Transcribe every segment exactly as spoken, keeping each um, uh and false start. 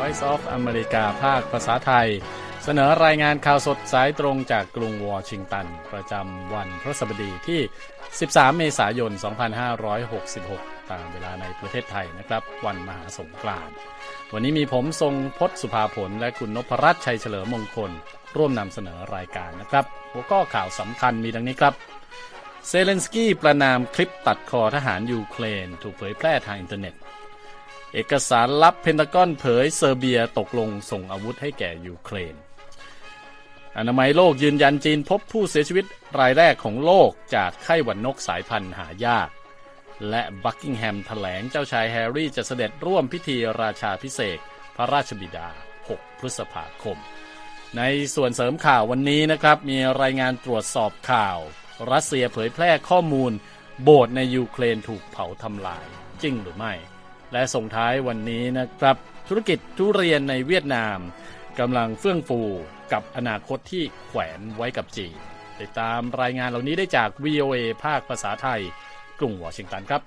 Voice of America ภาคภาษาไทยเสนอรายงานข่าวสดสายตรงจากกรุงวอชิงตันประจำวันพฤหัสบดีที่สิบสามเมษายนสองพันห้าร้อยหกสิบหกตามเวลาในประเทศไทยนะครับวันมหาสงกรานต์วันนี้มีผมทรงพจน์สุภาผลและคุณนพรัตน์ชัยเฉลิมมงคลร่วมนำเสนอรายการนะครับหัวข้อข่าวสำคัญมีดังนี้ครับเซเลนสกี้ประนามคลิปตัดคอทหารยูเครนถูกเผยแพร่ทางอินเทอร์เน็ตเอกสารลับเพนทากอนเผยเซอร์เบียตกลงส่งอาวุธให้แก่ยูเครนอนามัยโลกยืนยันจีนพบผู้เสียชีวิตรายแรกของโลกจากไข้หวัดนกสายพันธุ์หายากและบักกิงแฮมแถลงเจ้าชายแฮร์รี่จะเสด็จร่วมพิธีราชาภิเษกพระราชบิดาหกพฤษภาคมในส่วนเสริมข่าววันนี้นะครับมีรายงานตรวจสอบข่าวรัสเซียเผยแพร่ข้อมูลโบสถ์ในยูเครนถูกเผาทำลายจริงหรือไม่และส่งท้ายวันนี้นะครับธุรกิจทุเรียนในเวียดนามกำลังเฟื่องฟูกับอนาคตที่แขวนไว้กับจีนติดตามรายงานเหล่านี้ได้จาก วี โอ เอ ภาคภาษาไทยกรุงวอชิงตันครับ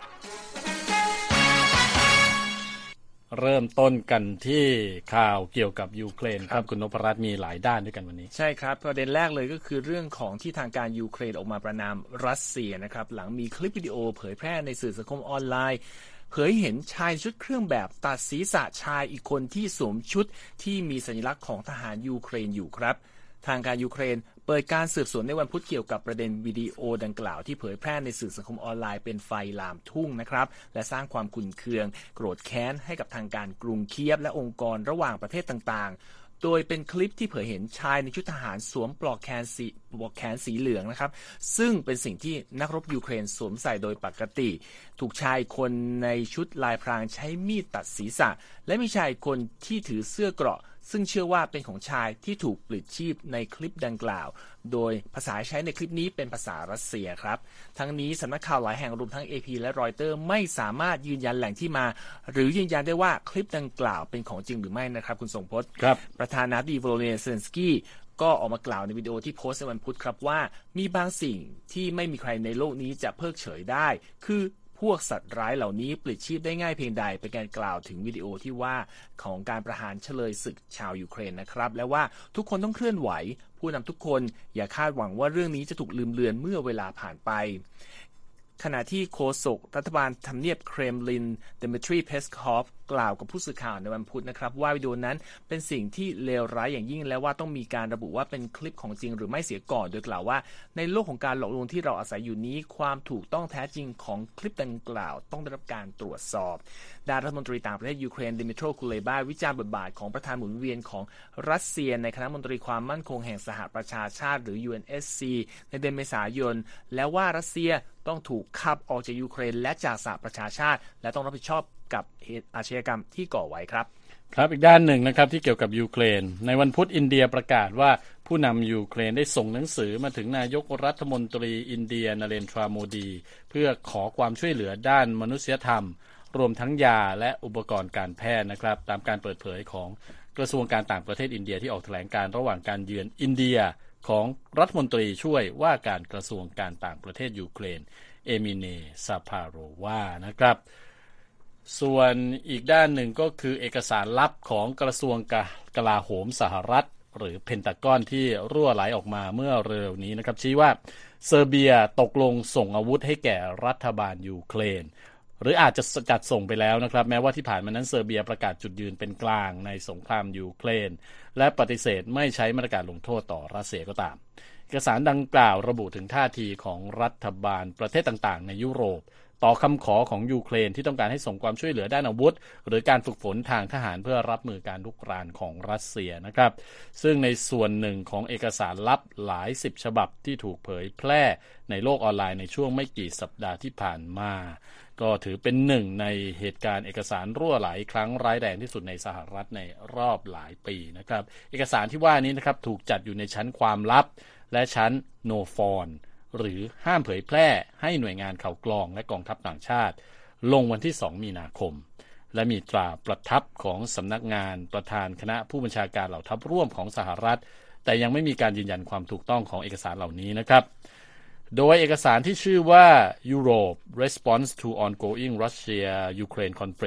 เริ่มต้นกันที่ข่าวเกี่ยวกับยูเครนครับคุณนพรัตน์มีหลายด้านด้วยกันวันนี้ใช่ครับประเด็นแรกเลยก็คือเรื่องของที่ทางการยูเครนออกมาประณามรัสเซียนะครับหลังมีคลิปวิดีโอเผยแพร่ในสื่อสังคมออนไลน์เผยเห็นชายชุดเครื่องแบบตัดศีรษะชายอีกคนที่สวมชุดที่มีสัญลักษณ์ของทหารยูเครนอยู่ครับทางการยูเครนเปิดการสืบสวนในวันพุธเกี่ยวกับประเด็นวิดีโอดังกล่าวที่เผยแพร่ในสื่อสังคมออนไลน์เป็นไฟลามทุ่งนะครับและสร้างความขุ่นเคืองโกรธแค้นให้กับทางการกรุงเคียฟและองค์กรระหว่างประเทศต่างๆโดยเป็นคลิปที่เผยเห็นชายในชุดทหารสวมปลอกแขนสีปลอกแขนสีเหลืองนะครับซึ่งเป็นสิ่งที่นักรบยูเครนสวมใส่โดยปกติถูกชายคนในชุดลายพรางใช้มีดตัดศีรษะและมีชายคนที่ถือเสื้อเกราะซึ่งเชื่อว่าเป็นของชายที่ถูกปลิดชีพในคลิปดังกล่าวโดยภาษาใช้ในคลิปนี้เป็นภาษารัสเซียครับทั้งนี้สำนักข่าวหลายแห่งรวมทั้ง เอ พี และรอยเตอร์ไม่สามารถยืนยันแหล่งที่มาหรือยืนยันได้ว่าคลิปดังกล่าวเป็นของจริงหรือไม่นะครับคุณทรงพจน์ครับประธานาธิบดีโวโลดิเมียร์ เซเลนสกี้ก็ออกมากล่าวในวิดีโอที่โพสต์ในวันพุธครับว่ามีบางสิ่งที่ไม่มีใครในโลกนี้จะเพิกเฉยได้คือพวกสัตว์ร้ายเหล่านี้ปลิดชีพได้ง่ายเพียงใดเป็นการกล่าวถึงวิดีโอที่ว่าของการประหารเฉลยศึกชาวยูเครนนะครับและว่าทุกคนต้องเคลื่อนไหวผู้นำทุกคนอย่าคาดหวังว่าเรื่องนี้จะถูกลืมเลือนเมื่อเวลาผ่านไปขณะที่โฆษกรัฐบาลทำเนียบเครมลินเดมิทรีเพสคอฟกล่าวกับผู้สื่อข่าวในวันพุธนะครับว่าวิดีโอนั้นเป็นสิ่งที่เลวร้ายอย่างยิ่งและว่าต้องมีการระบุว่าเป็นคลิปของจริงหรือไม่เสียก่อนโดยกล่าวว่าในโลกของการหลอกลวงที่เราอาศัยอยู่นี้ความถูกต้องแท้จริงของคลิปดังกล่าวต้องได้รับการตรวจสอบด้านรัฐมนตรีต่างประเทศยูเครนดิมิโตรคูเลบาวิจารณ์บทบาทของประธานหมุนเวียนของรัสเซียในคณะมนตรีความมั่นคงแห่งสหประชาชาติหรือ ยู เอ็น เอส ซี ในเดือนเมษายนและว่ารัสเซียต้องถูกขับออกจากยูเครนและจากสหประชาชาติและต้องรับผิดชอบกับเหตุอาชญากรรมที่ก่อไว้ครับครับอีกด้านหนึ่งนะครับที่เกี่ยวกับยูเครนในวันพุธอินเดียประกาศว่าผู้นำยูเครนได้ส่งหนังสือมาถึงนายกรัฐมนตรีอินเดียนเรนทราโมดีเพื่อขอความช่วยเหลือด้านมนุษยธรรมรวมทั้งยาและอุปกรณ์การแพทย์นะครับตามการเปิดเผยของกระทรวงการต่างประเทศอินเดียที่ออกแถลงการระหว่างการเยือนอินเดียของรัฐมนตรีช่วยว่าการกระทรวงการต่างประเทศยูเครนเอมิเนซาพาโรวานะครับส่วนอีกด้านหนึ่งก็คือเอกสารลับของกระทรวงกลาโหมสหรัฐหรือเพนทากอนที่รั่วไหลออกมาเมื่อเร็วนี้นะครับชี้ว่าเซอร์เบียตกลงส่งอาวุธให้แก่รัฐบาลยูเครนหรืออาจจะจัดส่งไปแล้วนะครับแม้ว่าที่ผ่านมานั้นเซอร์เบียประกาศจุดยืนเป็นกลางในสงครามยูเครนและปฏิเสธไม่ใช้มาตรการลงโทษต่อรัสเซียก็ตามเอกสารดังกล่าวระบุถึงท่าทีของรัฐบาลประเทศต่างๆในยุโรปต่อคำขอของยูเครนที่ต้องการให้ส่งความช่วยเหลือด้านอาวุธหรือการฝึกฝนทางทหารเพื่อรับมือการรุกรานของรัสเซียนะครับซึ่งในส่วนหนึ่งของเอกสารลับหลายสิบฉบับที่ถูกเผยแพร่ในโลกออนไลน์ในช่วงไม่กี่สัปดาห์ที่ผ่านมาก็ถือเป็นหนึ่งในเหตุการณ์เอกสารรั่วไหลครั้งร้ายแรงที่สุดในสหรัฐในรอบหลายปีนะครับเอกสารที่ว่านี้นะครับถูกจัดอยู่ในชั้นความลับและชั้นโนฟอนหรือห้ามเผยแพร่ให้หน่วยงานข่าวกรองและกองทัพต่างชาติลงวันที่สองมีนาคมและมีตราประทับของสำนักงานประธานคณะผู้บัญชาการเหล่าทัพร่วมของสหรัฐแต่ยังไม่มีการยืนยันความถูกต้องของเอกสารเหล่านี้นะครับโดยเอกสารที่ชื่อว่า Europe Response to Ongoing Russia-Ukraine Conflict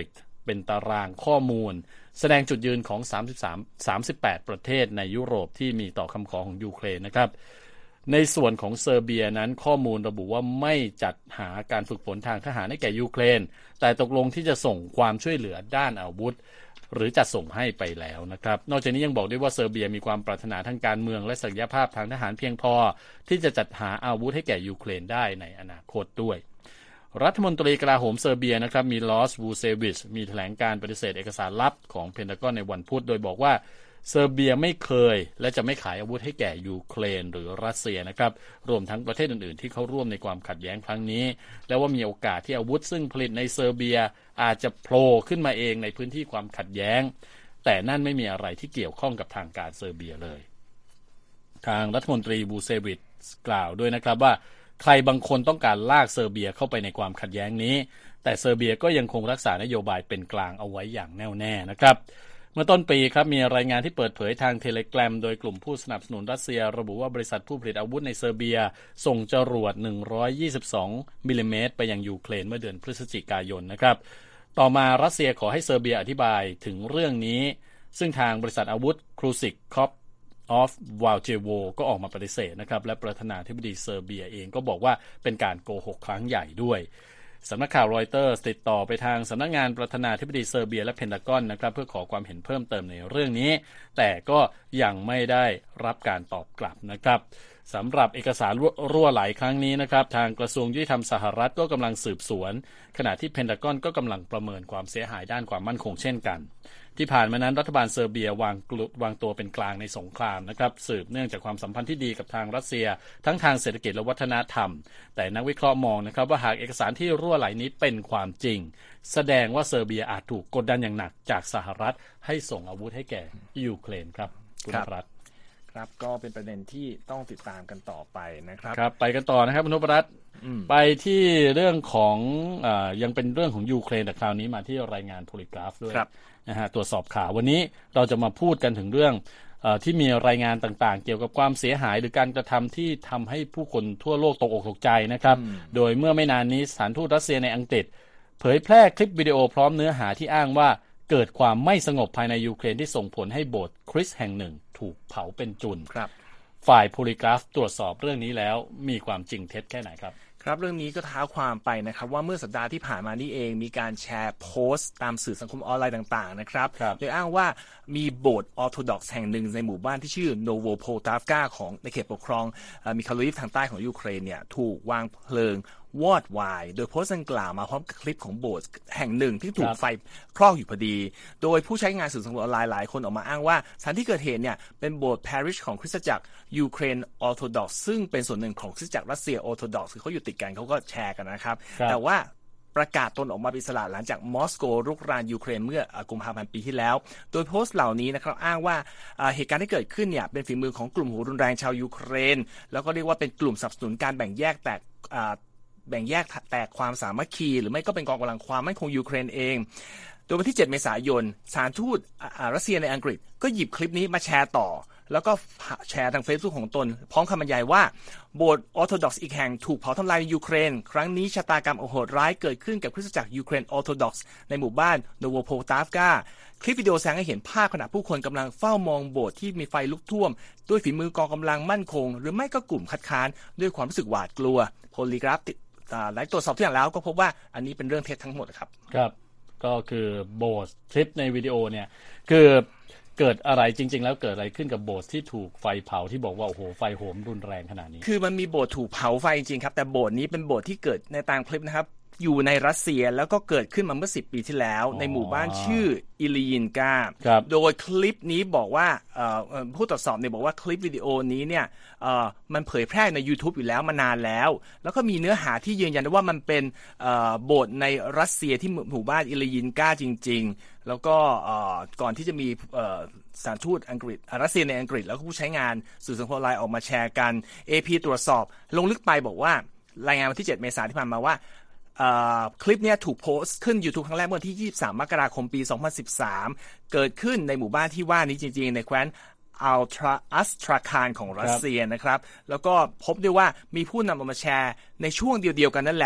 เป็นตารางข้อมูลแสดงจุดยืนของสามสิบสาม สามสิบแปดประเทศในยุโรปที่มีต่อคำขอของยูเครนนะครับในส่วนของเซอร์เบียนั้นข้อมูลระบุว่าไม่จัดหาการฝึกฝนทางทหารให้แก่ยูเครนแต่ตกลงที่จะส่งความช่วยเหลือด้านอาวุธหรือจะส่งให้ไปแล้วนะครับนอกจากนี้ยังบอกด้วยว่าเซอร์เบียมีความปรารถนาทางการเมืองและศักยภาพทางทหารเพียงพอที่จะจัดหาอาวุธให้แก่ยูเครนได้ในอนาคตด้วยรัฐมนตรีกลาโหมเซอร์เบียนะครับมีลอสวูเซวิชมีแถลงการปฏิเสธเอกสารลับของเพนทากอนในวันพุธโดยบอกว่าเซอร์เบียไม่เคยและจะไม่ขายอาวุธให้แก่ยูเครนหรือรัสเซียนะครับรวมทั้งประเทศอื่นๆที่เข้าร่วมในความขัดแย้งครั้งนี้และว่ามีโอกาสที่อาวุธซึ่งผลิตในเซอร์เบียอาจจะโผล่ขึ้นมาเองในพื้นที่ความขัดแย้งแต่นั่นไม่มีอะไรที่เกี่ยวข้องกับทางการเซอร์เบียเลยทางรัฐมนตรีบูเซวิชกล่าวด้วยนะครับว่าใครบางคนต้องการลากเซอร์เบียเข้าไปในความขัดแย้งนี้แต่เซอร์เบียก็ยังคงรักษานโยบายเป็นกลางเอาไว้อย่างแน่วแน่นะครับเมื่อต้นปีครับมีรายงานที่เปิดเผยทางเทเลแกรมโดยกลุ่มผู้สนับสนุนรัสเซียระบุว่าบริษัทผู้ผลิตอาวุธในเซอร์เบียส่งจรวดหนึ่งร้อยยี่สิบสองมิลลิเมตรไปยังยูเครนเมื่อเดือนพฤศจิกายนนะครับต่อมารัสเซียขอให้เซอร์เบียอธิบายถึงเรื่องนี้ซึ่งทางบริษัทอาวุธครูซิกคอปออฟวาลเจโวก็ออกมาปฏิเสธนะครับและประธานาธิบดีเซอร์เบียเองก็บอกว่าเป็นการโกหกครั้งใหญ่ด้วยสำนักข่าวรอยเตอร์ติดต่อไปทางสำนักงานประธานาธิบดีเซอร์เบียและเพนทากอนนะครับเพื่อขอความเห็นเพิ่มเติมในเรื่องนี้แต่ก็ยังไม่ได้รับการตอบกลับนะครับสำหรับเอกสารรั่วไหลครั้งนี้นะครับทางกระทรวงยุติธรรมสหรัฐก็กำลังสืบสวนขณะที่เพนทากอนก็กำลังประเมินความเสียหายด้านความมั่นคงเช่นกันที่ผ่านมานั้นรัฐบาลเซอร์เบียวางวางตัวเป็นกลางในสงครามนะครับสืบเนื่องจากความสัมพันธ์ที่ดีกับทางรัสเซียทั้งทางเศรษฐกิจและวัฒนธรรมแต่นักวิเคราะห์มองนะครับว่าหากเอกสารที่รั่วไหลนี้เป็นความจริงแสดงว่าเซอร์เบียอาจถูกกดดันอย่างหนักจากสหรัฐให้ส่งอาวุธให้แก่ยูเครนครับคุณนพรัตน์ครับก็เป็นประเด็นที่ต้องติดตามกันต่อไปนะครับครับไปกันต่อนะครับคุณนพรัตน์ไปที่เรื่องของอ่ายังเป็นเรื่องของยูเครนแต่คราวนี้มาที่รายงานโพลีกราฟด้วยนะฮะตรวจสอบข่าววันนี้เราจะมาพูดกันถึงเรื่องเอ่อที่มีรายงานต่างๆเกี่ยวกับความเสียหายหรือการกระทำที่ทำให้ผู้คนทั่วโลกตกอกตกใจนะครับโดยเมื่อไม่นานนี้สถานทูตรัสเซียในอังกฤษเผยแพร่คลิปวิดีโอพร้อมเนื้อหาที่อ้างว่าเกิดความไม่สงบภายในยูเครนที่ส่งผลให้โบสถ์คริสต์แห่งหนึ่งถูกเผาเป็นจุลฝ่ายโพลีกราฟตรวจสอบเรื่องนี้แล้วมีความจริงเท็จแค่ไหนครับครับเรื่องนี้ก็ท้าความไปนะครับว่าเมื่อสัปดาห์ที่ผ่านมานี่เองมีการแชร์โพสต์ตามสื่อสังคมออนไลน์ต่างๆนะครับโดยอ้างว่ามีโบสถ์ออร์โธดอกซ์แห่งหนึ่งในหมู่บ้านที่ชื่อโนโวโพตาฟกาของในเขตปกครองมิคาโลยิฟทางใต้ของยูเครนเนี่ยถูกวางเพลิงวอดวายโดยโพสต์ดังกล่าวมาพร้อมกับคลิปของโบสถ์แห่งหนึ่งที่ถูกไฟคลอกอยู่พอดีโดยผู้ใช้งานสื่อสังคมออนไลน์หลายคนออกมาอ้างว่าสถานที่เกิดเหตุเนี่ยเป็นโบสถ์พาริชของคริสตจักรยูเครนออร์โธดอกซ์ซึ่งเป็นส่วนหนึ่งของคริสตจักรรัสเซียออร์โธดอกซ์คือเขาอยู่ติดกันเขาก็แชร์กันนะครับแต่ว่าประกาศตนออกมาเป็นอิสระหลังจากมอสโกรุกรานยูเครนเมื่อกุมภาพันธ์ปีที่แล้วโดยโพสต์เหล่านี้นะครับอ้างว่าเหตุการณ์ที่เกิดขึ้นเนี่ยเป็นฝีมือของกลุ่มหัวรุนแรงชาวยูเครนแล้วก็เรียกว่าเป็นกลุ่มสนับสนุนการแบ่งแยกแตกแบ่งแยกแตกความสามัคคีหรือไม่ก็เป็นกองกำลังความมั่นคงยูเครนเองโดยวันที่เจ็ดเมษายนสถานทูตรัสเซียในอังกฤษก็หยิบคลิปนี้มาแชร์ต่อแล้วก็แชร์ทาง Facebook ของตนพร้อมคำบรรยายว่าโบสถ์ออร์โธดอกซ์อีกแห่งถูกเผาทำลายในยูเครนครั้งนี้ชะตากรรมโหดร้ายเกิดขึ้นกับคริสตจักรยูเครนออร์โธดอกซ์ในหมู่บ้านโนโวโพตาฟกาคลิปวิดีโอแสดงให้เห็นภาพขณะผู้คนกำลังเฝ้ามองโบสถ์ที่มีไฟลุกท่วมด้วยฝีมือกองกำลังมั่นคงหรือไม่ก็กลุ่มคัดค้านด้วยความรู้สึกหวาดกลัวโพลีกราฟหลังตรวจสอบทุกอย่างแล้วก็พบว่าอันนี้เป็นเรื่องเท็จทั้งหมดครับครับก็คือโบสถ์คลิปในวิดีโอเนี่ยคือเกิดอะไรจริงๆแล้วเกิดอะไรขึ้นกับโบสถ์ที่ถูกไฟเผาที่บอกว่าโอ้โหไฟโหมรุนแรงขนาดนี้คือมันมีโบสถ์ถูกเผาไฟจริงๆครับแต่โบสถ์นี้เป็นโบสถ์ที่เกิดในตามคลิปนะครับอยู่ในรัสเซียแล้วก็เกิดขึ้นมาเมื่อสิบปีที่แล้วในหมู่บ้านชื่ออิลียินกาโดยคลิปนี้บอกว่าผู้ตรวจสอบเนี่ยบอกว่าคลิปวิดีโอนี้เนี่ยมันเผยแพร่ใน YouTube อยู่แล้วมานานแล้วแล้วก็มีเนื้อหาที่ยืนยันว่ามันเป็นโบสถ์ในรัสเซียที่หมู่บ้านอิลียินกาจริงๆแล้วก็ก่อนที่จะมีสถานทูตอังกฤษรัสเซียในอังกฤษแล้วก็ผู้ใช้งานสื่อสังคมออนไลน์ออกมาแชร์กัน เอ พี ตรวจสอบลงลึกไปบอกว่ารายงานวันที่เจ็ดเมษายนที่ผ่านมาว่าคลิปนี้ถูกโพสต์ขึ้น YouTube ครั้งแรกเมื่อที่ยี่สิบสามมกราคมปีสองพันสิบสามเกิดขึ้นในหมู่บ้านที่ว่านี้จริงๆในแคว้นอัลทราอัสทราคานของรัสเซียนะครับแล้วก็พบด้วยว่ามีผู้นำออกมาแชร์ในช่วงเดียวกันนั่นแหละ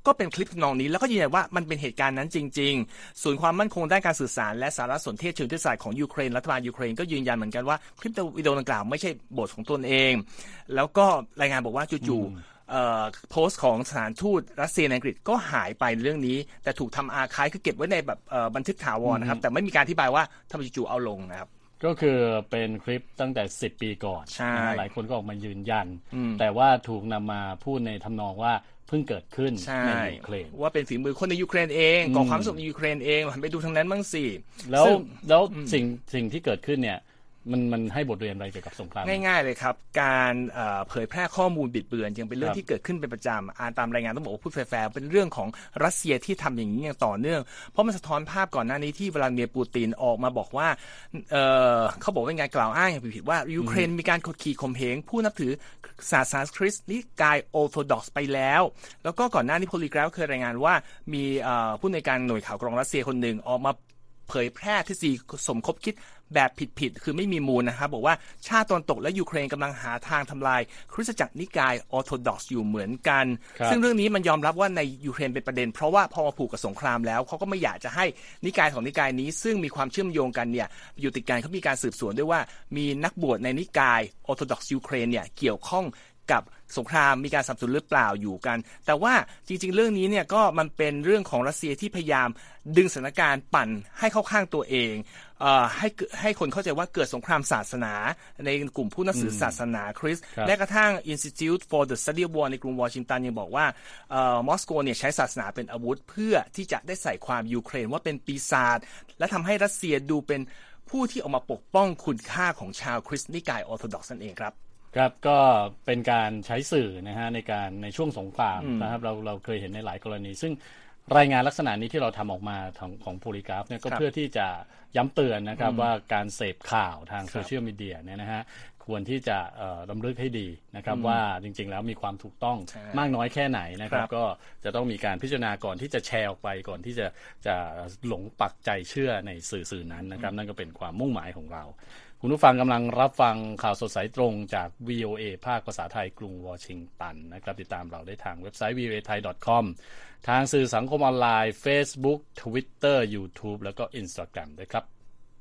ก็เป็นคลิปทำนองนี้แล้วก็ยืนยันว่ามันเป็นเหตุการณ์นั้นจริงๆศูนย์ความมั่นคงด้านการสื่อสารและสารสนเทศเชิงยุทธศาสตร์ของยูเครนรัฐบาลยูเครนก็ยืนยันเหมือนกันว่าคลิปวิดีโอดังกล่าวไม่ใช่บทของตนเองแล้วก็รายงานบอกว่าจู่ๆโพสต์ของสถานทูตรัสเซียในอังกฤษก็หายไปเรื่องนี้แต่ถูกทำอาร์ไคฟ์คือเก็บไว้ในแบบบันทึกถาวรนะครับแต่ไม่มีการอธิบายว่าทำไมจู่ๆเอาลงนะครับก็คือเป็นคลิปตั้งแต่สิบปีก่อนนะหลายคนก็ออกมายืนยันแต่ว่าถูกนำมาพูดในทำนองว่าเพิ่งเกิดขึ้นในยูเครนว่าเป็นฝีมือคนในยูเครนเองก่อความสงบในยูเครนเองหันไปดูทางนั้นบ้างสิแล้วแล้วสิ่งสิ่งที่เกิดขึ้นเนี่ยมันมันให้บทเรียนอะไรเกี่ยวกับสงครามง่ายๆเลยครับการเผยแพร่ข้อมูลบิดเบือนยังเป็นเรื่องที่เกิดขึ้นเป็นประจำอ่านตามรายงานต้องบอกว่าพูดแฟร์ๆเป็นเรื่องของรัสเซียที่ทำอย่างนี้อย่างต่อเนื่องเพราะมันสะท้อนภาพก่อนหน้านี้ที่วลาดิเมียร์ปูตินออกมาบอกว่า เ, เขาบอกว่าไงกล่าวอ้างอย่างผิดๆว่ายูเครนมีการกดขี่ข่มเหงผู้นับถือศาสนาคริสต์นิกายออร์โธดอกซ์ไปแล้วแล้วก็ก่อนหน้านี้โพลีกราฟเคยรายงานว่ามีผู้ในการหน่วยข่าวกรองรัสเซียคนหนึ่งออกมาเผยแพร่ทฤษฎีสมคบคิดแบบผิดๆคือไม่มีมูลนะครับบอกว่าชาติตะวันตกและยูเครนกำลังหาทางทำลายคริสตจักรนิกายออร์โธดอกซ์อยู่เหมือนกันซึ่งเรื่องนี้มันยอมรับว่าในยูเครนเป็นประเด็นเพราะว่าพอมาผูกกับสงครามแล้วเขาก็ไม่อยากจะให้นิกายของนิกายนี้ซึ่งมีความเชื่อมโยงกันเนี่ยอยู่ติดกันเขามีการสืบสวนด้วยว่ามีนักบวชในนิกายออร์โธดอกซ์ยูเครนเนี่ยเกี่ยวข้องกับสงครามมีการสนับสนุนหรือเปล่าอยู่กันแต่ว่าจริงๆเรื่องนี้เนี่ยก็มันเป็นเรื่องของรัสเซียที่พยายามดึงสถานการณ์ปั่นให้เข้าข้างตัวเองเอ่อให้ให้คนเข้าใจว่าเกิดสงครามศาสนาในกลุ่มผู้นับถือศาสนาคริสต์และกระทั่ง Institute for the Study of War ในกรุงวอชิงตันยังบอกว่าเอ่อมอสโกเนี่ยใช้ศาสนาเป็นอาวุธเพื่อที่จะได้ใส่ความยูเครนว่าเป็นปีศาจและทำให้รัสเซียดูเป็นผู้ที่ออกมาปกป้องคุณค่าของชาวคริสต์นิกายออร์โธดอกซ์นั่นเองครับครับก็เป็นการใช้สื่อนะฮะในการในช่วงสงครามนะครับเราเราเคยเห็นในหลายกรณีซึ่งรายงานลักษณะนี้ที่เราทำออกมาของของโพลีกราฟเนี่ยก็เพื่อที่จะย้ำเตือนนะครับว่าการเสพข่าวทางโซเชียลมีเดียเนี่ยนะฮะควรที่จะรำลึกให้ดีนะครับว่าจริงๆแล้วมีความถูกต้องมากน้อยแค่ไหนนะครับก็จะต้องมีการพิจารณาก่อนที่จะแชร์ออกไปก่อนที่จะจะหลงปักใจเชื่อในสื่อสื่อนั้นนะครับนั่นก็เป็นความมุ่งหมายของเราคุณผู้ฟังกำลังรับฟังข่าวสดสายตรงจาก วี โอ เอ ภาคภาษาไทยกรุงวอชิงตันนะครับติดตามเราได้ทางเว็บไซต์ วี โอ เอ ไทย ดอท คอม ทางสื่อสังคมออนไลน์ Facebook Twitter YouTube แล้วก็ Instagram ด้วยครับ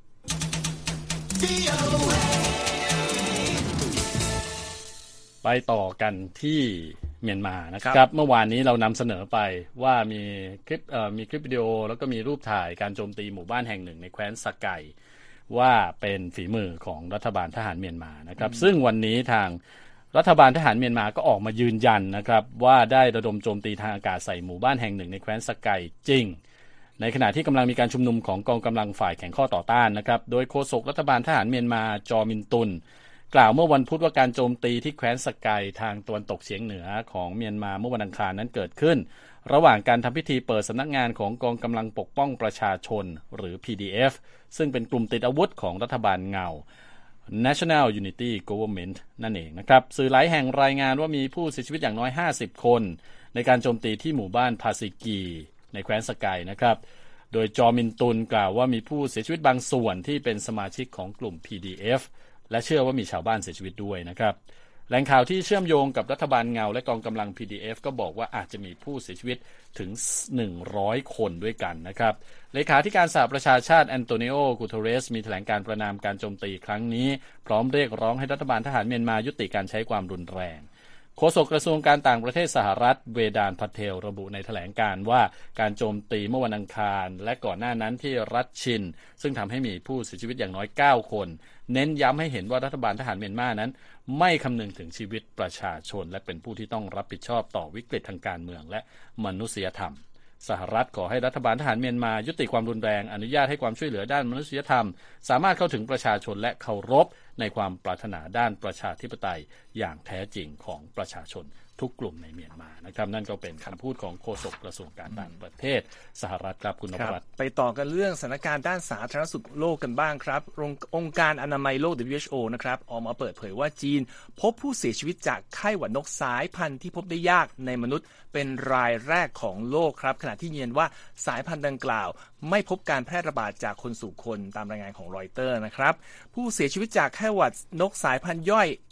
ไปต่อกันที่เมียนมานะครับเมื่อวานนี้เรานำเสนอไปว่ามีคลิปเอ่อมีคลิปวิดีโอแล้วก็มีรูปถ่ายการโจมตีหมู่บ้านแห่งหนึ่งในแคว้นสะไก่ว่าเป็นฝีมือของรัฐบาลทหารเมียนมานะครับซึ่งวันนี้ทางรัฐบาลทหารเมียนมาก็ออกมายืนยันนะครับว่าได้ระดมโจมตีทางอากาศใส่หมู่บ้านแห่งหนึ่งในแคว้นสะไก่จริงในขณะที่กำลังมีการชุมนุมของกองกำลังฝ่ายแข่งข้อต่อต้านนะครับโดยโฆษกรัฐบาลทหารเมียนมาจอมินตุนกล่าวเมื่อวันพุธว่าการโจมตีที่แคว้นสะไก่ทางตะวันตกเฉียงเหนือของเมียนมาเมื่อวันอังคารนั้นเกิดขึ้นระหว่างการทำพิธีเปิดสำนักงานของกองกำลังปกป้องประชาชนหรือ พี ดี เอฟ ซึ่งเป็นกลุ่มติดอาวุธของรัฐบาลเงา National Unity Government นั่นเองนะครับสื่อหลายแห่งรายงานว่ามีผู้เสียชีวิตอย่างน้อยห้าสิบคนในการโจมตีที่หมู่บ้านพาซิกีในแคว้นสะไก่นะครับโดยจอมินตุนกล่าวว่ามีผู้เสียชีวิตบางส่วนที่เป็นสมาชิกของกลุ่ม พี ดี เอฟ และเชื่อว่ามีชาวบ้านเสียชีวิตด้วยนะครับแหล่งข่าวที่เชื่อมโยงกับรัฐบาลเงาและกองกำลัง พี ดี เอฟ ก็บอกว่าอาจจะมีผู้เสียชีวิตถึงหนึ่งร้อยคนด้วยกันนะครับเลขาธิการสหประชาชาติแอนโตนิโอ กูเทเรสมีแถลงการประณามการโจมตีครั้งนี้พร้อมเรียกร้องให้รัฐบาลทหารเมียนมายุติการใช้ความรุนแรงโฆษกกระทรวงการต่างประเทศสหรัฐเวดานพัเทลระบุในแถลงการว่าการโจมตีเมื่อวันอังคารและก่อนหน้านั้นที่รัฐชินซึ่งทำให้มีผู้เสียชีวิตอย่างน้อยเก้าคนเน้นย้ำให้เห็นว่ารัฐบาลทหารเมียนมานั้นไม่คำนึงถึงชีวิตประชาชนและเป็นผู้ที่ต้องรับผิดชอบต่อวิกฤตทางการเมืองและมนุษยธรรมสหรัฐขอให้รัฐบาลทหารเมียนมายุติความรุนแรงอนุญาตให้ความช่วยเหลือด้านมนุษยธรรมสามารถเข้าถึงประชาชนและเคารพในความปรารถนาด้านประชาธิปไตยอย่างแท้จริงของประชาชนทุกกลุ่มในเมียนมานะครับนั่นก็เป็นคำพูดของโฆษกกระทรวงการต่างประเทศสหรัฐครับคุณนพรัตน์ไปต่อกันเรื่องสถานการณ์ด้านสาธารณสุขโลกกันบ้างครับองค์การอนามัยโลก ดับเบิลยู เอช โอ นะครับออกมาเปิดเผยว่าจีนพบผู้เสียชีวิตจากไข้หวัดนกสายพันธุ์ที่พบได้ยากในมนุษย์เป็นรายแรกของโลกครับขณะที่ยืนยันว่าสายพันธุ์ดังกล่าวไม่พบการแพร่ระบาดจากคนสู่คนตามรายงานของรอยเตอร์นะครับผู้เสียชีวิตจากไข้หวัดนกสายพันธุ์ย่อย เอช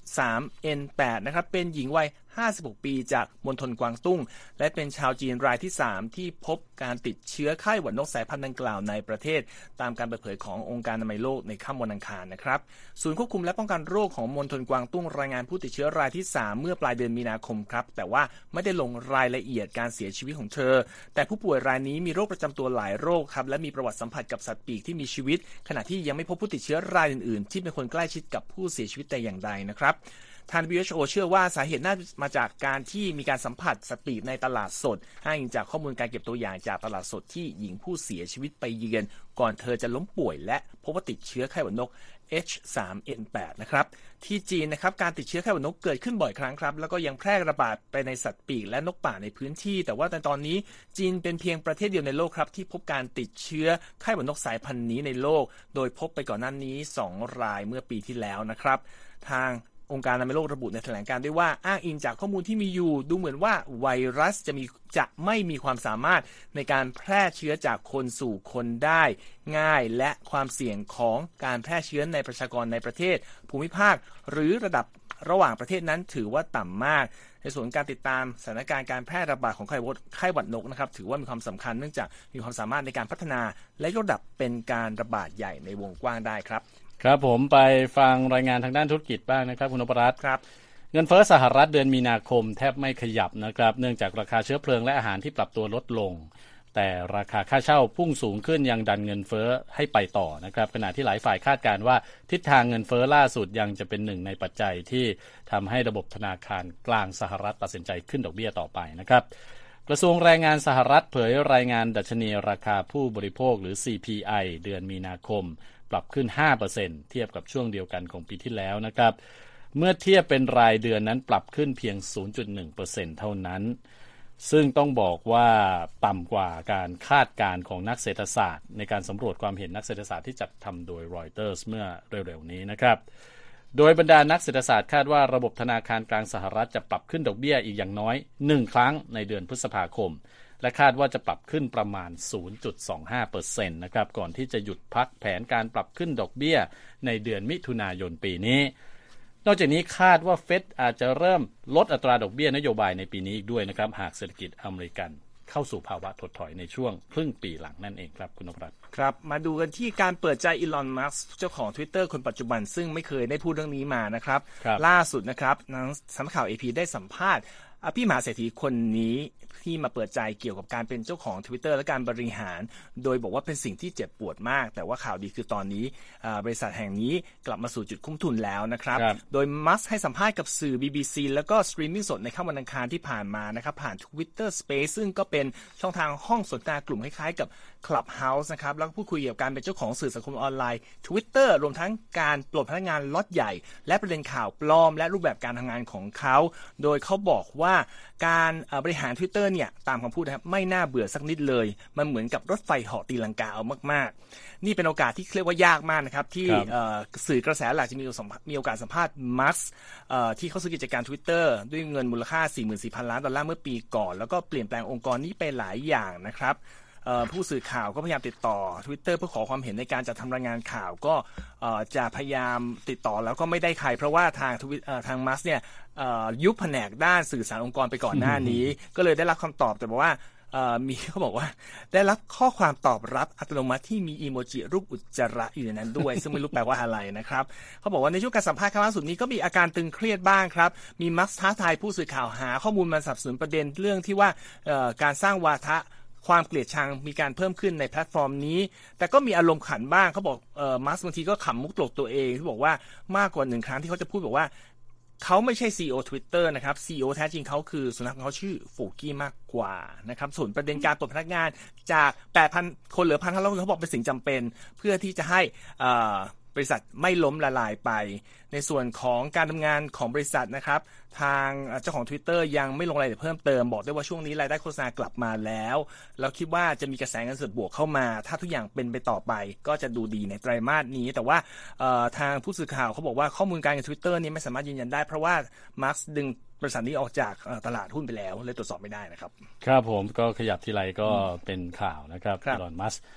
สาม เอ็น แปด นะครับเป็นหญิงวัยห้าสิบหกปีจากมณฑลกวางตุ้งและเป็นชาวจีนรายที่สามที่พบการติดเชื้อไข้หวัดนกสายพันธุ์ดังกล่าวในประเทศตามการเปิดเผยขององค์การอนามัยโลกในค่ำวันอังคารนะครับศูนย์ควบคุมและป้องกันโรคของมณฑลกวางตุ้งรายงานผู้ติดเชื้อรายที่สามเมื่อปลายเดือนมีนาคมครับแต่ว่าไม่ได้ลงรายละเอียดการเสียชีวิตของเธอแต่ผู้ป่วยรายนี้มีโรคประจำตัวหลายโรคครับและมีประวัติสัมผัสกับสัตว์ปีกที่มีชีวิตขณะที่ยังไม่พบผู้ติดเชื้อรายอื่นๆที่เป็นคนใกล้ชิดกับผู้เสียชีวิตแต่อย่างใดนะครับทาง ดับเบิลยู เอช โอ เชื่อว่าสาเหตุน่าจะมาจากการที่มีการสัมผัสสัตว์ปีกในตลาดสดอ้างอิงจากข้อมูลการเก็บตัวอย่างจากตลาดสดที่หญิงผู้เสียชีวิตไปเยือนก่อนเธอจะล้มป่วยและพบว่าติดเชื้อไข้หวัดนก เอช สาม เอ็น แปด นะครับที่จีนนะครับการติดเชื้อไข้หวัดนกเกิดขึ้นบ่อยครั้งครับแล้วก็ยังแพร่ระบาดไปในสัตว์ปีกและนกป่าในพื้นที่แต่ว่าในตอนนี้จีนเป็นเพียงประเทศเดียวในโลกครับที่พบการติดเชื้อไข้หวัดนกสายพันธุ์นี้ในโลกโดยพบไปก่อนหน้านี้สองรายเมื่อปีที่แล้วนะครับทางองค์การอนามัยโลกระบุในแถลงการณ์ด้วยว่าอ้างอิงจากข้อมูลที่มีอยู่ดูเหมือนว่าไวรัสจะมีจะไม่มีความสามารถในการแพร่เชื้อจากคนสู่คนได้ง่ายและความเสี่ยงของการแพร่เชื้อในประชากรในประเทศภูมิภาคหรือระดับระหว่างประเทศนั้นถือว่าต่ำมากในส่วนการติดตามสถานการณ์การแพร่ระบาดของไข้หวัดไข้หวัดนกนะครับถือว่ามีความสำคัญเนื่องจากมีความสามารถในการพัฒนาและยกระดับเป็นการระบาดใหญ่ในวงกว้างได้ครับครับผมไปฟังรายงานทางด้านธุรกิจบ้างนะครับคุณนพรัตน์ครับเงินเฟ้อสหรัฐเดือนมีนาคมแทบไม่ขยับนะครับเนื่องจากราคาเชื้อเพลิงและอาหารที่ปรับตัวลดลงแต่ราคาค่าเช่าพุ่งสูงขึ้นยังดันเงินเฟ้อให้ไปต่อนะครับขณะที่หลายฝ่ายคาดการณ์ว่าทิศทางเงินเฟ้อล่าสุดยังจะเป็นหนึ่งในปัจจัยที่ทำให้ระบบธนาคารกลางสหรัฐตัดสินใจขึ้นดอกเบี้ยต่อไปนะครับกระทรวงแรงงานสหรัฐเผยรายงานดัชนีราคาผู้บริโภคหรือ ซี พี ไอ เดือนมีนาคมปรับขึ้น ห้าเปอร์เซ็นต์ เทียบกับช่วงเดียวกันของปีที่แล้วนะครับเมื่อเทียบเป็นรายเดือนนั้นปรับขึ้นเพียง ศูนย์จุดหนึ่งเปอร์เซ็นต์ เท่านั้นซึ่งต้องบอกว่าต่ำกว่าการคาดการณ์ของนักเศรษฐศาสตร์ในการสำรวจความเห็นนักเศรษฐศาสตร์ที่จัดทำโดย Reuters เมื่อเร็วๆนี้นะครับโดยบรรดานักเศรษฐศาสตร์คาดว่าระบบธนาคารกลางสหรัฐจะปรับขึ้นดอกเบี้ยอีกอย่างน้อยหนึ่งครั้งในเดือนพฤษภาคมและคาดว่าจะปรับขึ้นประมาณ ศูนย์จุดสองห้าเปอร์เซ็นต์ นะครับก่อนที่จะหยุดพักแผนการปรับขึ้นดอกเบี้ยในเดือนมิถุนายนปีนี้นอกจากนี้คาดว่าเฟดอาจจะเริ่มลดอัตราดอกเบี้ยนโยบายในปีนี้อีกด้วยนะครับหากเศรษฐกิจอเมริกันเข้าสู่ภาวะถดถอยในช่วงครึ่งปีหลังนั่นเองครับคุณนพรัตน์ครับมาดูกันที่การเปิดใจอีลอนมัสก์เจ้าของ Twitter คนปัจจุบันซึ่งไม่เคยได้พูดเรื่องนี้มานะครับล่าสุดนะครับสำนักข่าว เอ พี ได้สัมภาษณ์พี่มหาเศรษฐีคนนี้ที่มาเปิดใจเกี่ยวกับการเป็นเจ้าของ Twitter และการบริหารโดยบอกว่าเป็นสิ่งที่เจ็บปวดมากแต่ว่าข่าวดีคือตอนนี้บริษัทแห่งนี้กลับมาสู่จุดคุ้มทุนแล้วนะครับโดยมัสก์ให้สัมภาษณ์กับสื่อ บี บี ซี แล้วก็สตรีมมิ่งสดในค่ำวันอังคารที่ผ่านมานะครับผ่าน Twitter Space ซึ่งก็เป็นช่องทางห้องสนทนากลุ่มคล้ายๆกับ Clubhouse นะครับแล้วก็พูดคุยเกี่ยวกับการเป็นเจ้าของสื่อสังคมออนไลน์ Twitter รวมทั้งการปลดพนักงานล็อตใหญ่และประเด็นข่าวปลอมและรูปแบบการทำงานของเขาโดยเขาบอกว่าการบริหาร Twitter เนี่ยตามคำพูดนะครับไม่น่าเบื่อสักนิดเลยมันเหมือนกับรถไฟเหาะตีลังกาเอามากๆนี่เป็นโอกาสที่เรียกว่ายากมากนะครับที่สื่อกระแสหลักจะมีมีโอกาสสัมภาษณ์มัสก์ที่เขาซื้อกิจการ Twitter ด้วยเงินมูลค่า สี่หมื่นสี่พัน ล้านดอลลาร์เมื่อปีก่อนแล้วก็เปลี่ยนแปลงองค์กรนี้ไปหลายอย่างนะครับผู้สื่อข่าวก็พยายามติดต่อ Twitter เพื่อขอความเห็นในการจัดทำรายงานข่าวก็จะพยายามติดต่อแล้วก็ไม่ได้ใครเพราะว่าทางทางมัสก์เนี่ยยุบแผนกด้านสื่อสารองค์กรไปก่อนหน้านี้ ก็เลยได้รับคำตอบแต่บอกว่ามีเขาบอกว่าได้รับข้อความตอบรับอัตโนมัติที่มีอีโมจิรูปอุจจาระอยู่ในนั้นด้วย ซึ่งไม่รู้แปลว่าอะไรนะครับเขาบอกว่าในช่วงการสัมภาษณ์ครั้งล่าสุดนี้ก็มีอาการตึงเครียดบ้างครับมีมัสก์ท้าทายผู้สื่อข่าวหาข้อมูลมาสนับสนุนประเด็นเรื่องที่ว่าการสร้างวาทะความเกลียดชังมีการเพิ่มขึ้นในแพลตฟอร์มนี้แต่ก็มีอารมณ์ขันบ้างเขาบอกเอ่อมัสก์บางทีก็ขำมุกตลกตัวเองที่บอกว่ามากกว่าหนึ่งครั้งที่เขาจะพูดบอกว่าเขาไม่ใช่ ซี อี โอ Twitter นะครับ ซี อี โอ แท้จริงเขาคือสุนัขของเขาชื่อฟูกี้มากกว่านะครับส่วนประเด็นการปลดพนักงานจาก แปดพัน คนเหลือ หนึ่งพันห้าร้อย คนเขาบอกเป็นสิ่งจำเป็นเพื่อที่จะให้อ่าบริษัทไม่ล้มละลายไปในส่วนของการทำงานของบริษัทนะครับทางเจ้าของ Twitter ยังไม่ลงรายละเอียดเพิ่มเติมบอกได้ว่าช่วงนี้รายได้โฆษณากลับมาแล้วแล้วคิดว่าจะมีกระแสเงินสดบวกเข้ามาถ้าทุกอย่างเป็นไปต่อไปก็จะดูดีในไตรมาสนี้แต่ว่าทางผู้สื่อข่าวเขาบอกว่าข้อมูลการเงิน Twitter นี้ไม่สามารถยืนยันได้เพราะว่ามาร์คดึงบริษัทนี้ออกจากตลาดหุ้นไปแล้วเลยตรวจสอบไม่ได้นะครับครับผมก็ขยับทีไรก็เป็นข่าวนะครับอีลอนมัสก์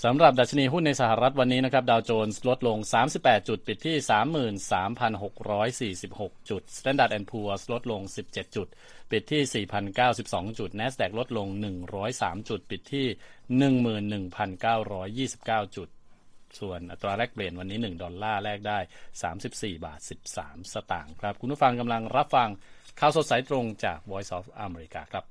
สำหรับดัชนีหุ้นในสหรัฐวันนี้นะครับดาวโจนส์ลดลงสามสิบแปดจุดปิดที่ สามหมื่นสามพันหกร้อยสี่สิบหก จุด Standard แอนด์ Poor's ลดลงสิบเจ็ดจุดปิดที่ สี่พันเก้าสิบสอง จุด NASDAQ ลดลงหนึ่งร้อยสามจุดปิดที่ หนึ่งหมื่นหนึ่งพันเก้าร้อยยี่สิบเก้า จุดส่วนอัตราแลกเปลี่ยนวันนี้หนึ่งดอลลาร์แลกได้สามสิบสี่บาทสิบสามสตางค์ครับคุณผู้ฟังกำลังรับฟังข่าวสดสายตรงจาก Voice of America ครับ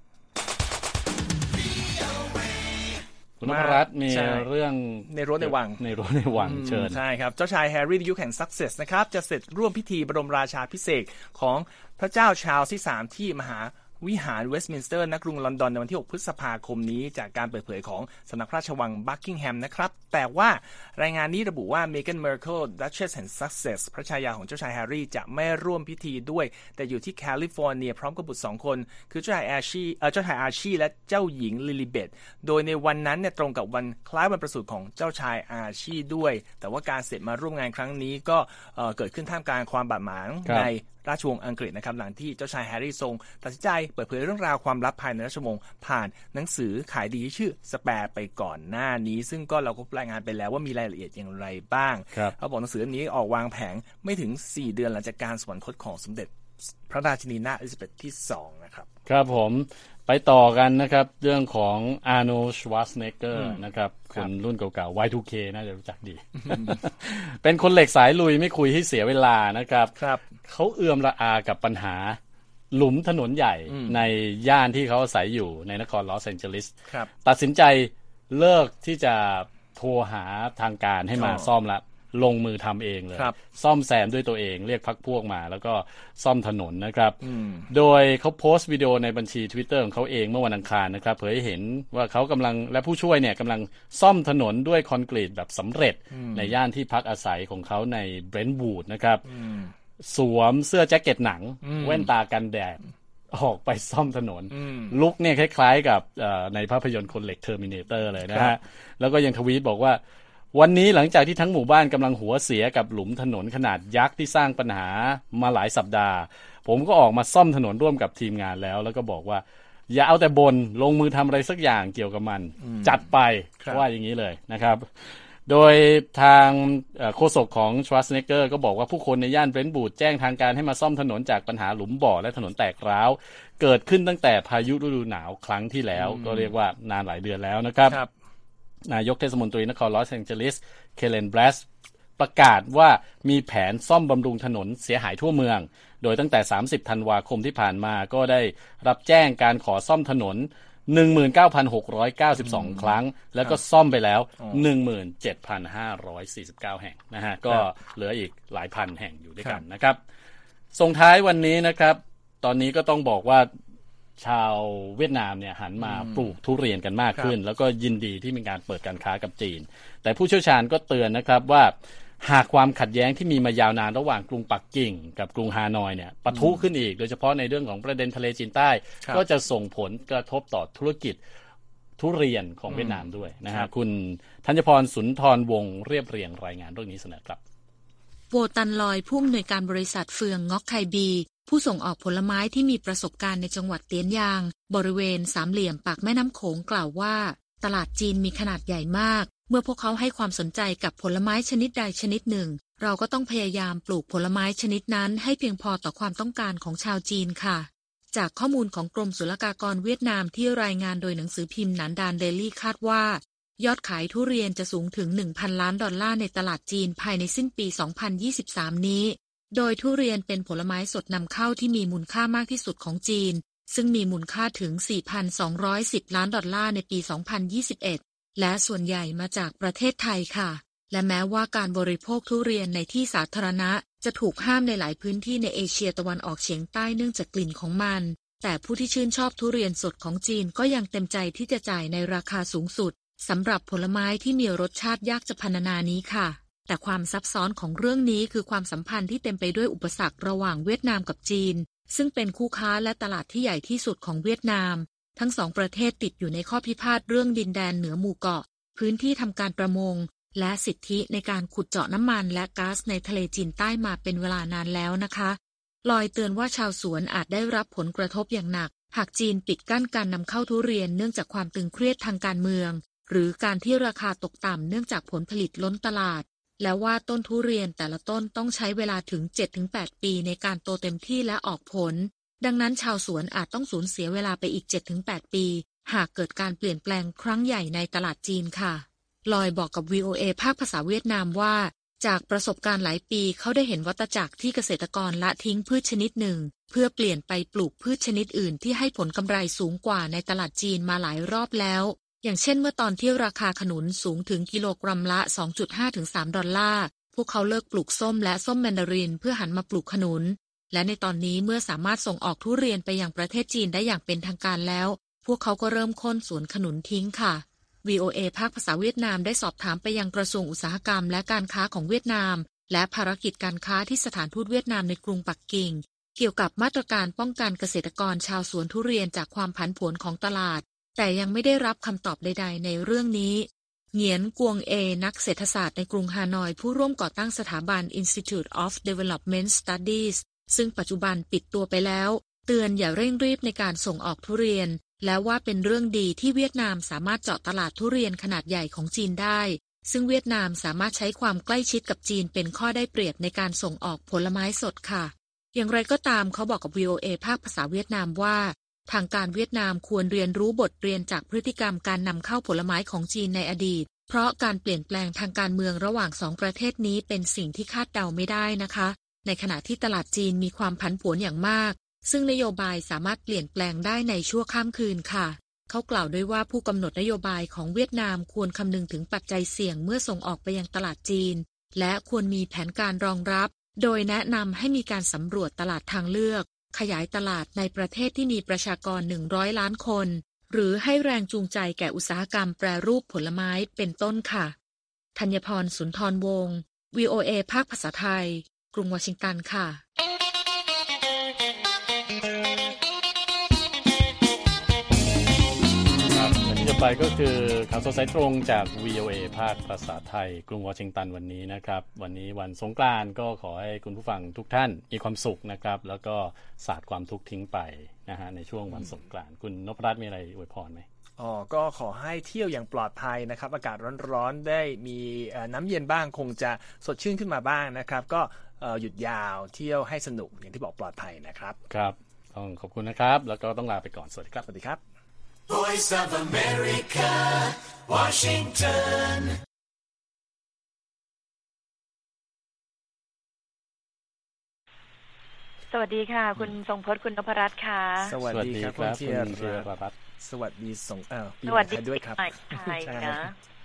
คุณนพรัตน์มีเรื่องในรถในวังในรถในวังเชิญใช่ครับเจ้าชายแฮร์รี่ยุคแห่งซักเซสนะครับจะเสร็จร่วมพิธีบรมราชาภิเษกของพระเจ้าชาร์ลส์ที่สามที่มหาวิหารเวสต์มินสเตอร์ณกรุงลอนดอนในวันที่หกพฤษภาคมนี้จากการเปิดเผยของสำนักพระราชวังบักกิงแฮมนะครับแต่ว่ารายงานนี้ระบุว่าเมแกน เมอร์เคิล ดัชเชสแห่งซักเซสพระชายาของเจ้าชายแฮร์รี่จะไม่ร่วมพิธีด้วยแต่อยู่ที่แคลิฟอร์เนียพร้อมกับบุตรสองคนคือเจ้าชายอาชีเอ่อเจ้าชายอาชีและเจ้าหญิงลิลิเบธโดยในวันนั้นเนี่ยตรงกับวันคล้ายวันประสูติของเจ้าชายอาชีด้วยแต่ว่าการเสร็จมาร่วมงานครั้งนี้ก็เอ่อเกิดขึ้นท่ามกลางความบาดหมางในราชวงศ์อังกฤษนะครับหลังที่เจ้าชายแฮร์รี่ทรงตัดสินใจเปิดเผยเรื่องราวความลับภายในราชวงศ์ผ่านหนังสือขายดีชื่อสแปร์ไปก่อนหน้านี้ซึ่งก็เราก็รายงานไปแล้วว่ามีรายละเอียดอย่างไรบ้างเขาบอกหนังสือนี้ออกวางแผงไม่ถึงสี่เดือนหลังจากการสวรรคตของสมเด็จพระราชินีนาถอลิซาเบธที่สองนะครับครับผมไปต่อกันนะครับเรื่องของอาร์โนลด์ ชวาร์ซเนกเกอร์นะครับคนรุ่นเก่าๆ วาย ทู เค น่าจะรู้จักดี เป็นคนเหล็กสายลุยไม่คุยให้เสียเวลานะครับเขาเอื่อมระอากับปัญหาหลุมถนนใหญ่ในย่านที่เขาอาศัยอยู่ในนครลอสแองเจลิสตัดสินใจเลิกที่จะโทรหาทางการให้มาซ่อมละลงมือทำเองเลยซ่อมแซมด้วยตัวเองเรียกพรรคพวกมาแล้วก็ซ่อมถนนนะครับโดยเขาโพสต์วิดีโอในบัญชี Twitter ของเขาเองเมื่อวันอังคารนะครับเผยให้เห็นว่าเขากำลังและผู้ช่วยเนี่ยกำลังซ่อมถนนด้วยคอนกรีตแบบสำเร็จในย่านที่พักอาศัยของเขาในเบรนท์วูดนะครับสวมเสื้อแจ็คเก็ตหนังแว่นตากันแดดออกไปซ่อมถนนลุคเนี่ยคล้ายๆกับในภาพยนตร์คนเหล็กเทอร์มิเนเตอร์เลยนะฮะแล้วก็ยังทวีตบอกว่าวันนี้หลังจากที่ทั้งหมู่บ้านกำลังหัวเสียกับหลุมถนนขนาดยักษ์ที่สร้างปัญหามาหลายสัปดาห์ผมก็ออกมาซ่อมถนนร่วมกับทีมงานแล้วแล้วก็บอกว่าอย่าเอาแต่บนลงมือทำอะไรสักอย่างเกี่ยวกับมันจัดไปว่าอย่างนี้เลยนะครับโดยทางโฆษกของชวาร์ซเนกเกอร์ก็บอกว่าผู้คนในย่านเบรนท์วูดแจ้งทางการให้มาซ่อมถนนจากปัญหาหลุมบ่อและถนนแตกร้าวเกิดขึ้นตั้งแต่พายุฤดูหนาวครั้งที่แล้วก็เรียกว่านานหลายเดือนแล้วนะครับนายกเทศมนตรีนครลอสแองเจลิสเคเลน แบรสประกาศว่ามีแผนซ่อมบำรุงถนนเสียหายทั่วเมืองโดยตั้งแต่สามสิบธันวาคมที่ผ่านมาก็ได้รับแจ้งการขอซ่อมถนน หนึ่งหมื่นเก้าพันหกร้อยเก้าสิบสอง ครั้งแล้วก็ซ่อมไปแล้ว หนึ่งหมื่นเจ็ดพันห้าร้อยสี่สิบเก้า แห่งนะฮะก็เหลืออีกหลายพันแห่งอยู่ด้วยกันนะครับส่งท้ายวันนี้นะครับตอนนี้ก็ต้องบอกว่าชาวเวียดนามเนี่ยหันมาปลูกทุเรียนกันมากขึ้นแล้วก็ยินดีที่มีการเปิดการค้ากับจีนแต่ผู้เชี่ยวชาญก็เตือนนะครับว่าหากความขัดแย้งที่มีมายาวนานระหว่างกรุงปักกิ่งกับกรุงฮานอยเนี่ยปะทุขึ้นอีกโดยเฉพาะในเรื่องของประเด็นทะเลจีนใต้ก็จะส่งผลกระทบต่อธุรกิจทุเรียนของเวียดนามด้วยนะฮะคุณธัญพรสุนทรวงศ์เรียบเรียงรายงานเรื่องนี้เสนอครับโวตันลอยผู้อำนวยการบริษัทเฟืองง็อกไคบีผู้ส่งออกผลไม้ที่มีประสบการณ์ในจังหวัดเตียนยางบริเวณสามเหลี่ยมปากแม่น้ำโขงกล่าวว่าตลาดจีนมีขนาดใหญ่มากเมื่อพวกเขาให้ความสนใจกับผลไม้ชนิดใดชนิดหนึ่งเราก็ต้องพยายามปลูกผลไม้ชนิดนั้นให้เพียงพอต่อความต้องการของชาวจีนค่ะจากข้อมูลของกรมศุลกากรเวียดนามที่รายงานโดยหนังสือพิมพ์หนานดานเดลี่คาดว่ายอดขายทุเรียนจะสูงถึง หนึ่งพัน ล้านดอลลาร์ในตลาดจีนภายในสิ้นปี สองพันยี่สิบสาม นี้โดยทุเรียนเป็นผลไม้สดนำเข้าที่มีมูลค่ามากที่สุดของจีนซึ่งมีมูลค่าถึง สี่พันสองร้อยสิบ ล้านดอลลาร์ในปี สองพันยี่สิบเอ็ด และส่วนใหญ่มาจากประเทศไทยค่ะและแม้ว่าการบริโภคทุเรียนในที่สาธารณะจะถูกห้ามในหลายพื้นที่ในเอเชียตะวันออกเฉียงใต้เนื่องจากกลิ่นของมันแต่ผู้ที่ชื่นชอบทุเรียนสดของจีนก็ยังเต็มใจที่จะจ่ายในราคาสูงสุดสำหรับผลไม้ที่มีรสชาติยากจะพรรณนานี้ค่ะแต่ความซับซ้อนของเรื่องนี้คือความสัมพันธ์ที่เต็มไปด้วยอุปสรรคระหว่างเวียดนามกับจีนซึ่งเป็นคู่ค้าและตลาดที่ใหญ่ที่สุดของเวียดนามทั้งสองประเทศติดอยู่ในข้อพิพาทเรื่องดินแดนเหนือหมู่เกาะพื้นที่ทำการประมงและสิทธิในการขุดเจาะน้ำมันและก๊าซในทะเลจีนใต้มาเป็นเวลานานแล้วนะคะลอยเตือนว่าชาวสวนอาจได้รับผลกระทบอย่างหนักหากจีนปิดกั้นการนำเข้าทุเรียนเนื่องจากความตึงเครียดทางการเมืองหรือการที่ราคาตกต่ำเนื่องจากผลผลิตล้นตลาดและว่าต้นทุเรียนแต่ละต้นต้องใช้เวลาถึง เจ็ดถึงแปด ปีในการโตเต็มที่และออกผลดังนั้นชาวสวนอาจต้องสูญเสียเวลาไปอีก เจ็ดถึงแปด ปีหากเกิดการเปลี่ยนแปลงครั้งใหญ่ในตลาดจีนค่ะลอยบอกกับ วี โอ เอ ภาคภาษาเวียดนามว่าจากประสบการณ์หลายปีเขาได้เห็นวัฏจักรที่เกษตรกรละทิ้งพืชชนิดหนึ่งเพื่อเปลี่ยนไปปลูกพืชชนิดอื่นที่ให้ผลกำไรสูงกว่าในตลาดจีนมาหลายรอบแล้วอย่างเช่นเมื่อตอนที่ราคาขนุนสูงถึงกิโลกรัมละ สองจุดห้าถึงสาม ดอลลาร์พวกเขาเลิกปลูกส้มและส้มแมนดารินเพื่อหันมาปลูกขนุนและในตอนนี้เมื่อสามารถส่งออกทุเรียนไปยังประเทศจีนได้อย่างเป็นทางการแล้วพวกเขาก็เริ่มโค่นสวนขนุนทิ้งค่ะ วี โอ เอ ภาคภาษาเวียดนามได้สอบถามไปยังกระทรวงอุตสาหกรรมและการค้าของเวียดนามและภารกิจการค้าที่สถานทูตเวียดนามในกรุงปักกิ่งเกี่ยวกับมาตรการป้องกันเกษตรกรชาวสวนทุเรียนจากความผันผวนของตลาดแต่ยังไม่ได้รับคำตอบใดๆในเรื่องนี้เหงียนกวงเอนักเศรษฐศาสตร์ในกรุงฮานอยผู้ร่วมก่อตั้งสถาบัน Institute of Development Studies ซึ่งปัจจุบันปิดตัวไปแล้วเตือนอย่าเร่งรีบในการส่งออกทุเรียนและว่าเป็นเรื่องดีที่เวียดนามสามารถเจาะตลาดทุเรียนขนาดใหญ่ของจีนได้ซึ่งเวียดนามสามารถใช้ความใกล้ชิดกับจีนเป็นข้อได้เปรียบในการส่งออกผลไม้สดค่ะอย่างไรก็ตามเขาบอกกับ วี โอ เอ ภาคภาษาเวียดนามว่าทางการเวียดนามควรเรียนรู้บทเรียนจากพฤติกรรมการนำเข้าผลไม้ของจีนในอดีตเพราะการเปลี่ยนแปลงทางการเมืองระหว่างสองประเทศนี้เป็นสิ่งที่คาดเดาไม่ได้นะคะในขณะที่ตลาดจีนมีความผันผวนอย่างมากซึ่งนโยบายสามารถเปลี่ยนแปลงได้ในชั่วข้ามคืนค่ะเขากล่าวด้วยว่าผู้กำหนดนโยบายของเวียดนามควรคำนึงถึงปัจจัยเสี่ยงเมื่อส่งออกไปยังตลาดจีนและควรมีแผนการรองรับโดยแนะนำให้มีการสำรวจตลาดทางเลือกขยายตลาดในประเทศที่มีประชากรหนึ่งร้อยล้านคนหรือให้แรงจูงใจแก่อุตสาหกรรมแปรรูปผลไม้เป็นต้นค่ะธัญพรสุนทรวงศ์ วี โอ เอ ภาคภาษาไทยกรุงวอชิงตันค่ะไปก็คือข่าวสดสายตรงจาก วี โอ เอ ภาคภาษาไทยกรุงวอชิงตันวันนี้นะครับวันนี้วันสงกรานต์ก็ขอให้คุณผู้ฟังทุกท่านมีความสุขนะครับแล้วก็สาดความทุกข์ทิ้งไปนะฮะในช่วงวันสงกรานต์คุณนพรัตน์มีอะไรอวยพรไหมอ๋อก็ขอให้เที่ยวอย่างปลอดภัยนะครับอากาศร้อนๆได้มีน้ำเย็นบ้างคงจะสดชื่นขึ้นมาบ้างนะครับก็หยุดยาวเที่ยวให้สนุกอย่างที่บอกปลอดภัยนะครับครับต้องขอบคุณนะครับแล้วก็ต้องลาไปก่อนสวัสดีครับสวัสดีครับ Voice of America, Washington. สวัสดีค่ะคุณทรงพจน์คุณนพรัตน์ค่ะสวัสดีครับคุณเทียรรัตน์สวัสดีสงเอ่อปีใหม่ด้วยครับใช่นะ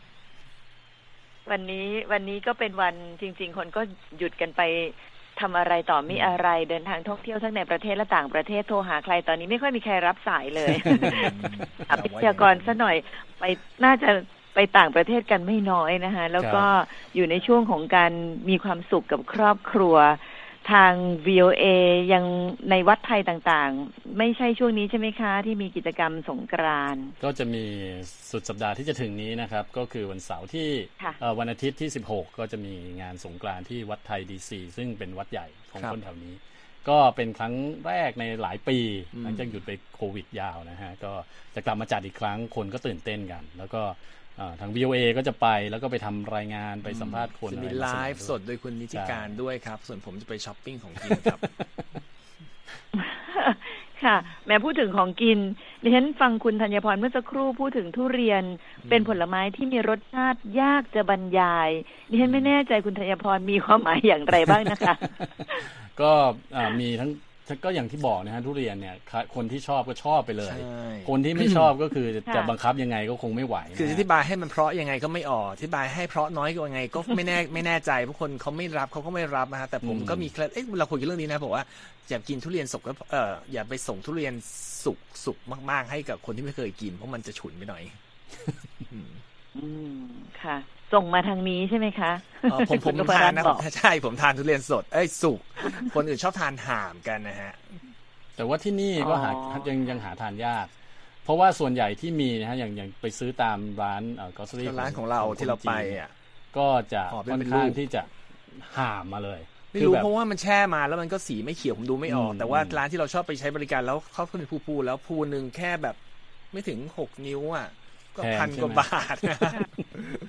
วันนี้วันนี้ก็เป็นวันจริงๆคนก็หยุดกันไปทำอะไรต่อมีอะไรเดินทางท่องเที่ยวทั้งในประเทศและต่างประเทศโทรหาใครตอนนี้ไม่ค่อยมีใครรับสายเลยอภิชากรซะหน่อยไปน่าจะไปต่างประเทศกันไม่น้อยนะคะแล้วก็อยู่ในช่วงของการมีความสุขกับครอบครัวทาง วี โอ เอ ยังในวัดไทยต่างๆไม่ใช่ช่วงนี้ใช่ไหมคะที่มีกิจกรรมสงกรานต์ก็จะมีสุดสัปดาห์ที่จะถึงนี้นะครับก็คือวันเสาร์ที่วันอาทิตย์ที่สิบหกก็จะมีงานสงกรานต์ที่วัดไทย ดี ซี ซึ่งเป็นวัดใหญ่ของคนแถวนี้ก็เป็นครั้งแรกในหลายปีหลังจากหยุดไปโควิดยาวนะฮะก็จะกลับมาจัดอีกครั้งคนก็ตื่นเต้นกันแล้วก็ทาง วี โอ เอ ก็จะไปแล้วก็ไปทำรายงานไปสัมภาษณ์คนจะมีไลฟ์สดโดยคุณนิติการด้วยครับส่วนผมจะไปช้อปปิ้งของกินครับค่ะแม้พูดถึงของกินดิฉันฟังคุณธัญพรเมื่อสักครู่พูดถึงทุเรียนเป็นผลไม้ที่มีรสชาติยากจะบรรยายดิฉันไม่แน่ใจคุณธัญพรมีความหมายอย่างไรบ้างนะคะก็มีทั้งก็อย่างที่บอกนะฮะทุเรียนเนี่ยคนที่ชอบก็ชอบไปเลยคนที่ไม่ชอบก็คือจะบังคับยังไงก็คงไม่ไหวคืออธิบายให้มันเพราะยังไงก็ไม่ออกอธิบายให้เพราะน้อยกว่ายังไงก็ไม่แน่ไม่แน่ใจเพราะคนเขาไม่รับเขาก็ไม่รับนะฮะแต่ผมก็มีเคล็ดเอ๊ะเราคุยกันเรื่องนี้นะบอกว่าอย่ากินทุเรียนสุกก็เอออย่าไปส่งทุเรียนสุกสุกมากๆให้กับคนที่ไม่เคยกินเพราะมันจะฉุนไปหน่อยอืมค่ะส่งมาทางนี้ใช่ไหมคะอ๋อผมผมทานนะใช่ผมทานทุเรียนสดเอ้ยสุกคนอื่นชอบทานห่ามกันนะฮะแต่ว่าที่นี่ก็หายังยังหาทานยากเพราะว่าส่วนใหญ่ที่มีนะฮะอย่างอย่างไปซื้อตามร้านเอ่อกอสซี่ร้านของเราที่เราไปอ่ะก็จะค่อนข้างที่จะห่ามมาเลยไม่รู้เพราะว่ามันแช่มาแล้วมันก็สีไม่เขียวผมดูไม่ออกแต่ว่าร้านที่เราชอบไปใช้บริการแล้วเขาเป็นภูๆแล้วภูนึงแค่แบบไม่ถึงหกนิ้วอ่ะก็พันกว่าบาท